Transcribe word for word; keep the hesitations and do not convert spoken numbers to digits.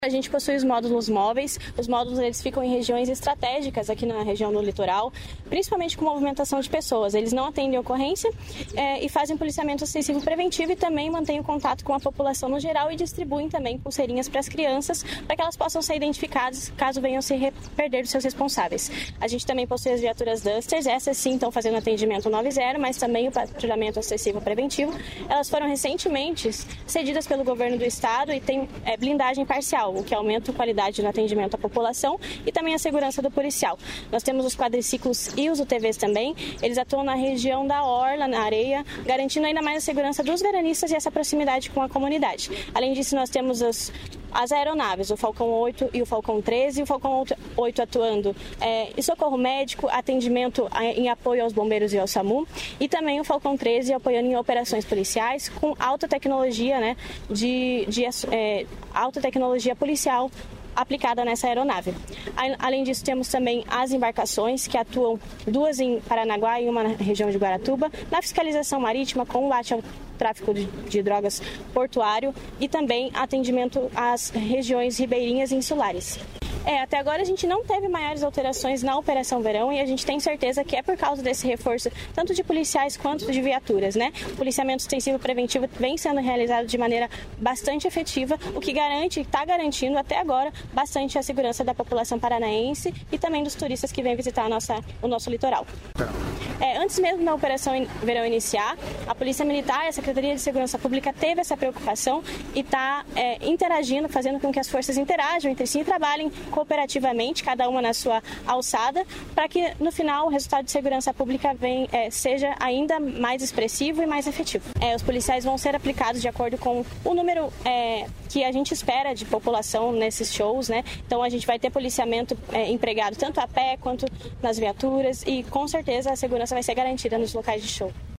A gente possui os módulos móveis. Os módulos eles ficam em regiões estratégicas aqui na região do litoral, principalmente com movimentação de pessoas. Eles não atendem ocorrência é, e fazem policiamento ostensivo preventivo e também mantêm o contato com a população no geral e distribuem também pulseirinhas para as crianças para que elas possam ser identificadas caso venham se perder dos seus responsáveis. A gente também possui as viaturas Dusters. Essas sim estão fazendo atendimento noventa, mas também o patrulhamento ostensivo preventivo. Elas foram recentemente cedidas pelo governo do estado e têm é, blindagem parcial, o que aumenta a qualidade no atendimento à população e também a segurança do policial. Nós temos os quadriciclos e os U T Vs também. Eles atuam na região da orla, na areia, garantindo ainda mais a segurança dos veranistas e essa proximidade com a comunidade. Além disso, nós temos os As aeronaves, o Falcão oito e o Falcão treze, o Falcão oito atuando é, em socorro médico, atendimento em apoio aos bombeiros e ao SAMU, e também o Falcão treze apoiando em operações policiais com alta tecnologia, né, de, de é, alta tecnologia policial aplicada nessa aeronave. Além disso, temos também as embarcações que atuam, duas em Paranaguá e uma na região de Guaratuba, na fiscalização marítima, combate ao tráfico de, de drogas portuário e também atendimento às regiões ribeirinhas e insulares. É, até agora a gente não teve maiores alterações na Operação Verão e a gente tem certeza que é por causa desse reforço tanto de policiais quanto de viaturas, né? O policiamento ostensivo preventivo vem sendo realizado de maneira bastante efetiva, o que garante, está garantindo até agora bastante a segurança da população paranaense e também dos turistas que vêm visitar a nossa, o nosso litoral. É, antes mesmo da Operação Verão iniciar, a Polícia Militar e a Secretaria de Segurança Pública teve essa preocupação e está é, interagindo, fazendo com que as forças interajam entre si e trabalhem cooperativamente, cada uma na sua alçada, para que no final o resultado de segurança pública vem, é, seja ainda mais expressivo e mais efetivo. É, os policiais vão ser aplicados de acordo com o número é, que a gente espera de população nesses shows, né? Então a gente vai ter policiamento é, empregado tanto a pé quanto nas viaturas e com certeza a segurança vai ser garantida nos locais de show.